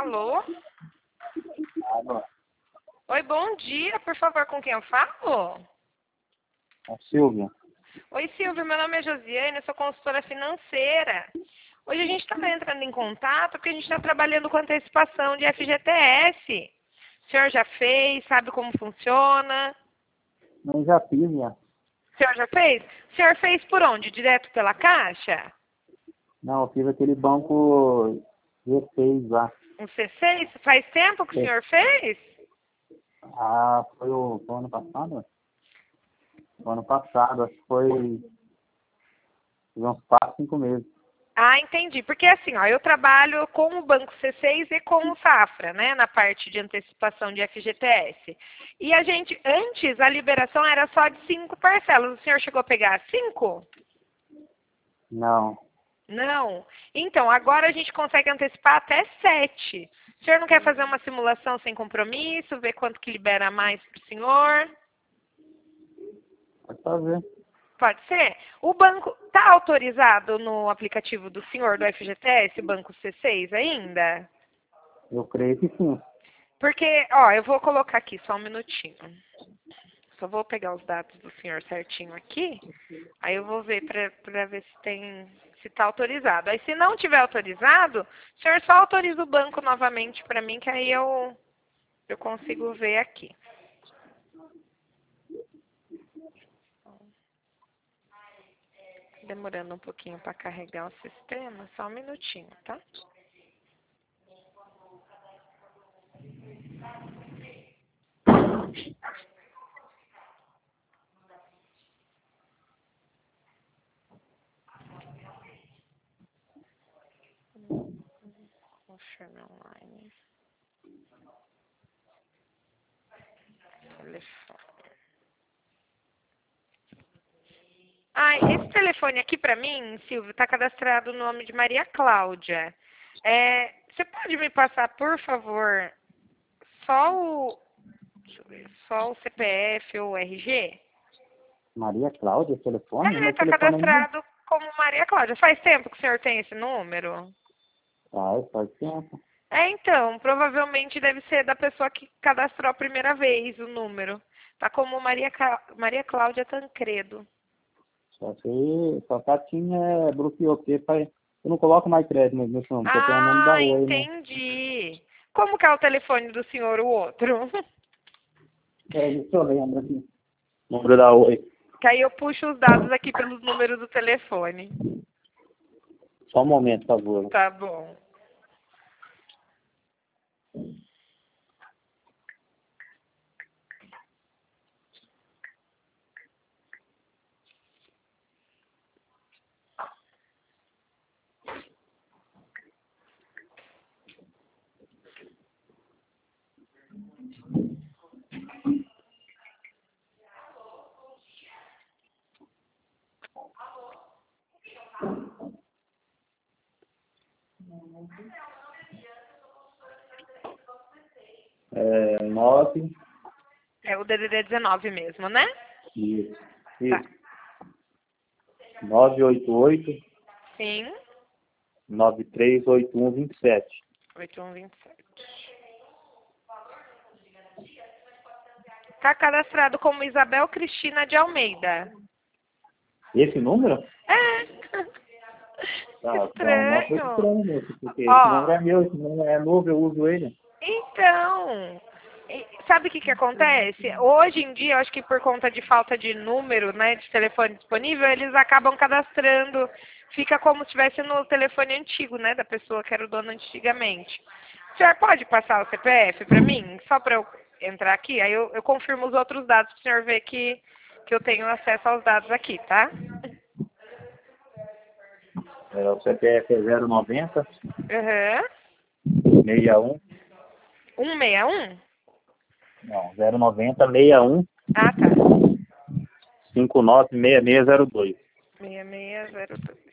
Alô? Alô, Oi, bom dia, por favor, com quem eu falo? é Silvia. Oi, Silvia, meu nome é Josiane, eu sou consultora financeira. Hoje a gente está entrando em contato porque a gente está trabalhando com antecipação de FGTS. O senhor já fez, sabe como funciona? Eu já fiz, já. O senhor já fez? O senhor fez por onde? Direto pela Caixa? Não, eu fiz aquele banco G6 lá. Um C6? Faz tempo que o senhor fez? Ah, foi o ano passado? O ano passado, acho que foi uns 4, 5 meses. Ah, entendi. Porque assim, ó, eu trabalho com o Banco C6 e com o Safra, né, na parte de antecipação de FGTS. E a gente, antes, a liberação era só de 5 parcelas. O senhor chegou a pegar 5? Não. Não. Então, agora a gente consegue antecipar até 7. O senhor não quer fazer uma simulação sem compromisso, ver quanto que libera mais para o senhor? Pode fazer. Pode ser? O banco está autorizado no aplicativo do senhor do FGTS, o Banco C6 ainda? Eu creio que sim. Porque, ó, eu vou colocar aqui só um minutinho. Só vou pegar os dados do senhor certinho aqui. Aí eu vou ver para ver se está autorizado. Aí se não tiver autorizado, o senhor só autoriza o banco novamente para mim, que aí eu consigo ver aqui. Demorando um pouquinho para carregar o sistema, só um minutinho, tá? Confirme online. Telefone. Ah, esse telefone aqui para mim, Silvio, está cadastrado no nome de Maria Cláudia. Você pode me passar, por favor, só o, deixa eu ver, só o CPF ou o RG? Maria Cláudia, telefone? Meu Está telefone ainda cadastrado como Maria Cláudia. Faz tempo que o senhor tem esse número? faz tempo. Então, provavelmente deve ser da pessoa que cadastrou a primeira vez o número. Tá como Maria Cláudia Tancredo. Só que a tinha bloqueou, porque eu não coloco mais crédito nesse nome, porque eu tenho o nome da Ah, Oi, né? entendi. Como que é o telefone do senhor, o outro? Deixa eu lembrar aqui. Número da Oi. Que aí eu puxo os dados aqui pelos números do telefone. Só um momento, por favor. Tá bom. É 9. É o DDD 19 mesmo, né? Isso. Tá. Isso. 988 Sim. 938127. 8127. Tá cadastrado como Isabel Cristina de Almeida. Esse número? É. Tá, não foi Estranho. estranho, moço, porque esse número Ó, é meu, esse número é novo, eu uso ele. então, sabe o que acontece? Hoje em dia, eu acho que por conta de falta de número, né, de telefone disponível, eles acabam cadastrando, fica como se estivesse no telefone antigo, né, da pessoa que era o dono antigamente. O senhor pode passar o CPF para mim, só para eu entrar aqui? Aí eu confirmo os outros dados para o senhor ver que eu tenho acesso aos dados aqui, tá? O CPF é 090 Aham. 61. 161? Não, 090 61 Ah, tá. 596602. 6602.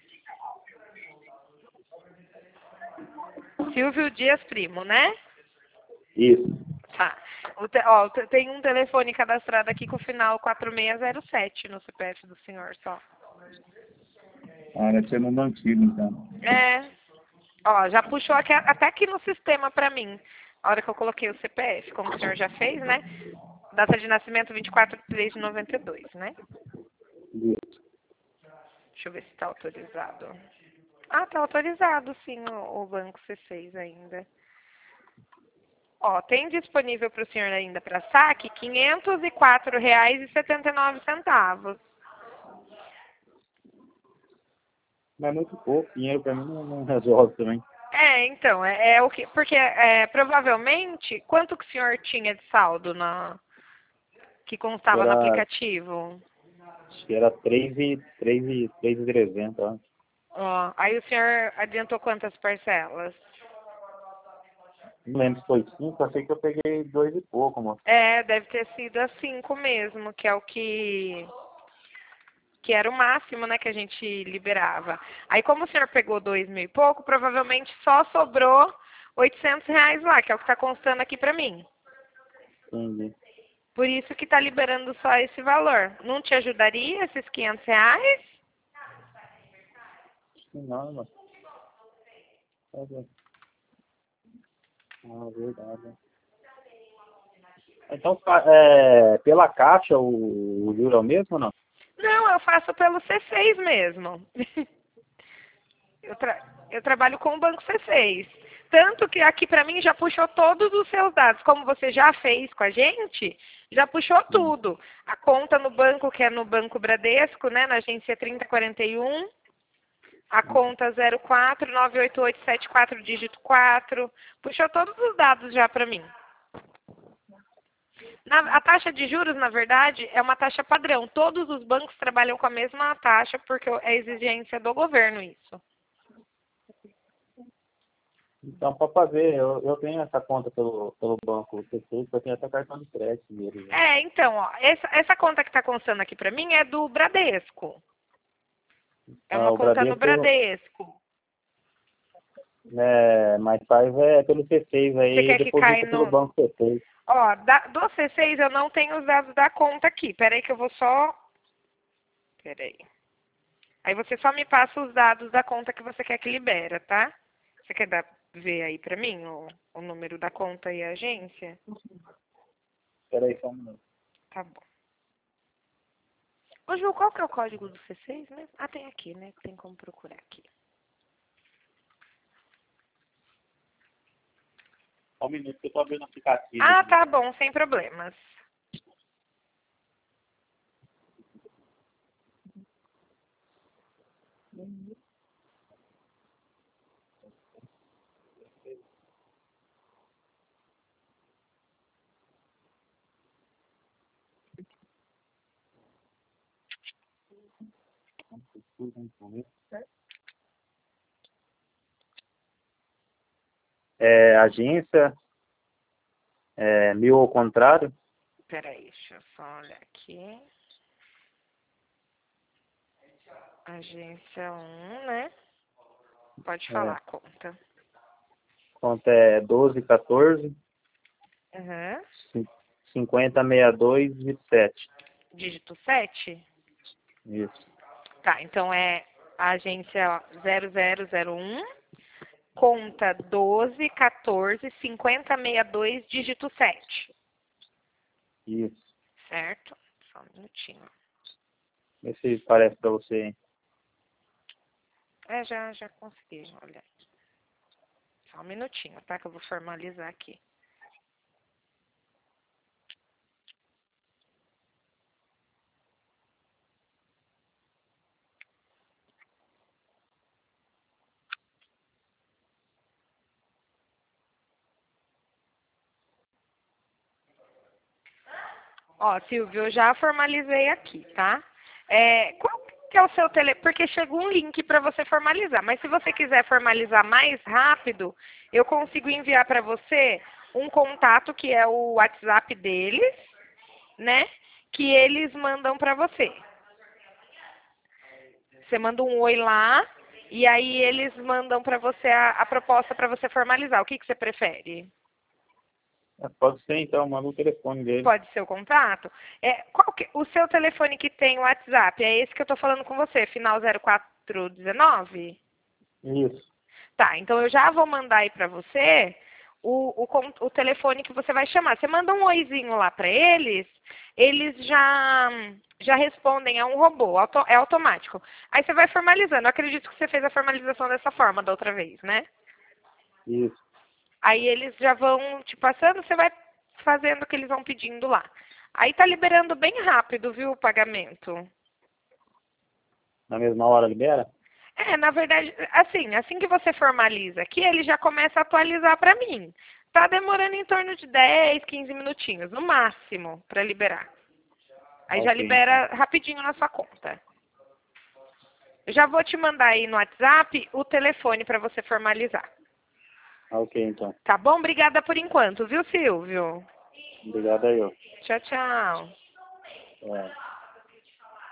Silvio Dias Primo, né? Isso. Tá. Tem um telefone cadastrado aqui com o final 4607 no CPF do senhor só. Ah, deve ser número antigo, então. É. Ó, já puxou até aqui no sistema pra mim. A hora que eu coloquei o CPF, como o senhor já fez, né? Data de nascimento 24/3/92, né? Isso. Deixa eu ver se tá autorizado. Ah, tá autorizado sim o Banco C6 ainda. Ó, tem disponível para o senhor ainda para saque R$ 504,79. Mas é muito pouco, dinheiro pra mim não resolve também. Então, é o que. Porque provavelmente, quanto que o senhor tinha de saldo que constava no aplicativo? Acho que era 3.300, ó. Ó, aí o senhor adiantou quantas parcelas? Não lembro se foi 5, achei que eu peguei 2 e pouco, moço. Deve ter sido a 5 mesmo, que é o que era o máximo, né, que a gente liberava. Aí, como o senhor pegou 2.000 e pouco, provavelmente só sobrou R$ 800 lá, que é o que está constando aqui para mim. Entendi. Por isso que está liberando só esse valor. Não te ajudaria esses R$ 500? Não, moço. Ah, verdade. Então, pela caixa, o juro é o mesmo ou não? Não, eu faço pelo C6 mesmo. Eu trabalho com o Banco C6. Tanto que aqui para mim já puxou todos os seus dados. Como você já fez com a gente, já puxou tudo. A conta no banco, que é no Banco Bradesco, né, na agência 3041. A conta 04-98874, dígito 4. Puxou todos os dados já para mim. A taxa de juros, na verdade, é uma taxa padrão. Todos os bancos trabalham com a mesma taxa, porque é exigência do governo isso. Então, para fazer, eu tenho essa conta pelo banco C6, eu tenho até cartão de crédito dele. Né? Então, ó, essa conta que está constando aqui para mim é do Bradesco. É uma O conta no Bradesco, Bradesco. mas faz pelo C6 Você aí, quer que caia deposita pelo no... banco C6. Ó, do C6 eu não tenho os dados da conta aqui. Peraí que eu vou só... Peraí. Aí você só me passa os dados da conta que você quer que libera, tá? Você quer ver aí pra mim o número da conta e a agência? Espera aí só um minuto. Tá bom. Ô, Ju, qual que é o código do C6 mesmo? Ah, tem aqui, né? Tem como procurar aqui. Só um minuto que eu tô abrindo o aplicativo. Ah, Aqui. tá bom, sem problemas. Agência, 1000 ao contrário. Peraí, deixa eu só olhar aqui. Agência 1, né? Pode falar a conta. Conta é 1214 Aham. 5062 27. Dígito 7? Isso. Tá, então é a agência 0001, conta 1214-5062, dígito 7. Isso. Certo? Só um minutinho. Vê se parece para você, hein? Já consegui, olha. Só um minutinho, tá? Que eu vou formalizar aqui. Ó, Silvio, eu já formalizei aqui, tá? Qual que é o seu telefone? Porque chegou um link para você formalizar. Mas se você quiser formalizar mais rápido, eu consigo enviar para você um contato que é o WhatsApp deles, né? Que eles mandam para você. Você manda um oi lá e aí eles mandam para você a proposta para você formalizar. O que você prefere? Pode ser, então, manda o telefone dele. Pode ser o contato? O seu telefone que tem o WhatsApp, é esse que eu estou falando com você, final 0419? Isso. Tá, então eu já vou mandar aí pra você o telefone que você vai chamar. Você manda um oizinho lá pra eles, eles já respondem, é um robô, é automático. Aí você vai formalizando. Eu acredito que você fez a formalização dessa forma da outra vez, né? Isso. Aí eles já vão te passando, você vai fazendo o que eles vão pedindo lá. Aí tá liberando bem rápido, viu, o pagamento. Na mesma hora libera? Na verdade, assim que você formaliza aqui, ele já começa a atualizar para mim. Tá demorando em torno de 10, 15 minutinhos, no máximo, para liberar. Aí já Ok, libera então. rapidinho na sua conta. Eu já vou te mandar aí no WhatsApp o telefone para você formalizar. Ok, então. Tá bom? Obrigada por enquanto, viu, Silvio? Obrigado aí, ó. Tchau, tchau. É.